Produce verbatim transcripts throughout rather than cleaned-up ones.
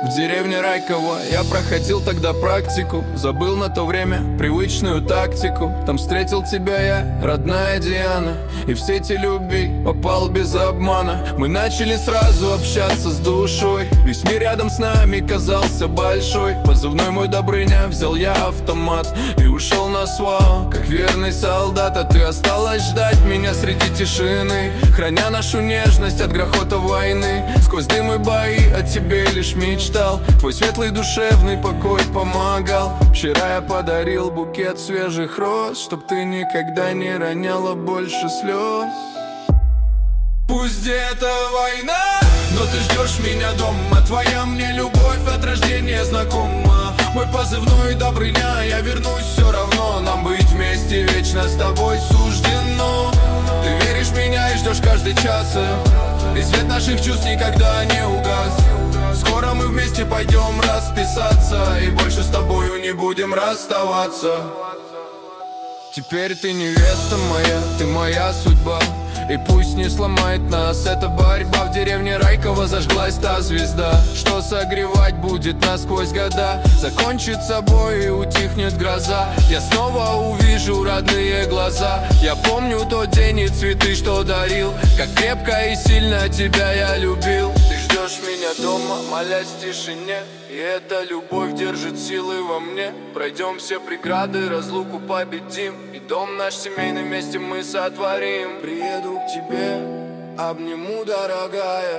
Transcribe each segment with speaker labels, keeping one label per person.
Speaker 1: В деревне Райково я проходил тогда практику. Забыл на то время привычную тактику. Там встретил тебя я, родная Диана, и в сети любви попал без обмана. Мы начали сразу общаться с душой. Весь мир рядом с нами казался большой. Позывной мой Добрыня, взял я автомат и ушел на СВО, как верный солдат. А ты осталась ждать меня среди тишины, храня нашу нежность от грохота войны. Сквозь дым и бои о тебе лишь мечтал. Твой светлый душевный покой помогал. Вчера я подарил букет свежих роз, чтоб ты никогда не роняла больше слез. Пусть где-то война, но ты ждешь меня дома. Твоя мне любовь от рождения знакома. Мой позывной Добрыня, я вернусь все равно. Нам быть вместе вечно с тобой суждено. Ты веришь в меня и ждешь каждый час, и свет наших чувств никогда не угас. Скоро мы вместе пойдем расписаться, и больше с тобою не будем расставаться. Теперь ты невеста моя, ты моя судьба, и пусть не сломает нас эта борьба. В деревне Райково зажглась та звезда, что согревать будет насквозь года. Закончит собой и утихнет гроза, я снова увижу родные глаза. Я помню тот день и цветы, что дарил, как крепко и сильно тебя я любил. Ты ждешь меня дома, молясь в тишине, и эта любовь держит силы во мне. Пройдем все преграды, разлуку победим, и дом наш семейный вместе мы сотворим. Приеду к тебе, обниму, дорогая,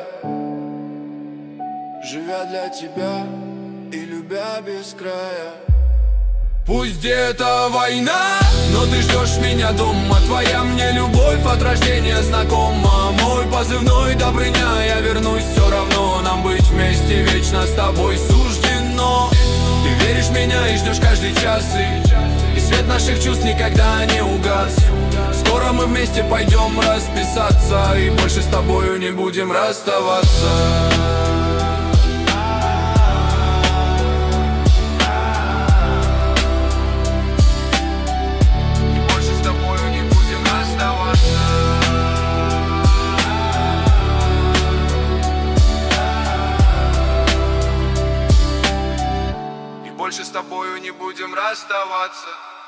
Speaker 1: живя для тебя и любя без края. Пусть где-то война, но ты ждешь меня дома. Твоя мне любовь от рождения знакома. Мой позывной Добрыня, я вернусь все равно. Нам быть вместе вечно с тобой суждено. Ты веришь в меня и ждешь каждый час, и, и свет наших чувств никогда не угас. Скоро мы вместе пойдем расписаться, и больше с тобою не будем расставаться. Больше с тобою не будем расставаться.